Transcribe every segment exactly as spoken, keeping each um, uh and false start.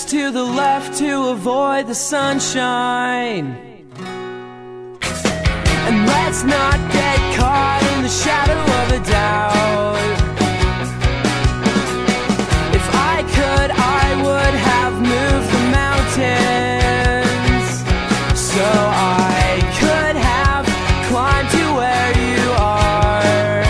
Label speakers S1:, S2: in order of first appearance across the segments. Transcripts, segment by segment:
S1: to the left to avoid the sunshine. And let's not get caught in the shadow of a doubt. If I could, I would have moved the mountains, so I could have climbed to where you are.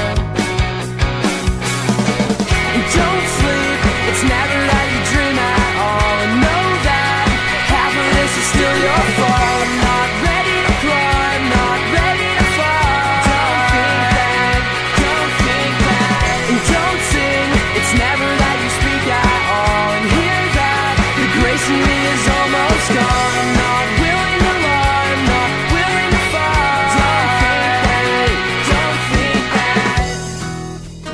S1: And don't sleep, it's never that you dream at all. And know that half of this is still your fault. I'm not ready to climb, not ready to fall. Don't think that, don't think that. And don't sing, it's never that you speak at all. And hear that, the grace in me is almost gone. I'm not willing to lie, I'm not willing to fall. Don't think that, don't think that.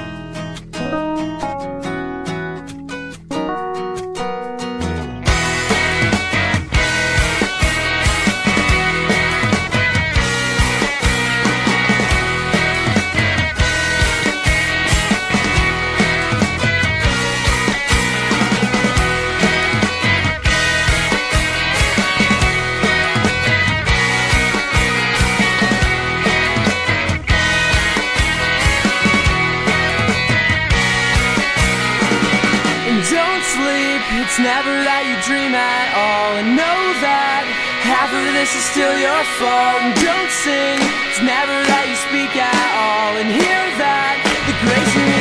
S1: Don't sleep, it's never that you dream at all. And know that half of this is still your fault. And don't sing, it's never that you speak at all. And hear that the grace in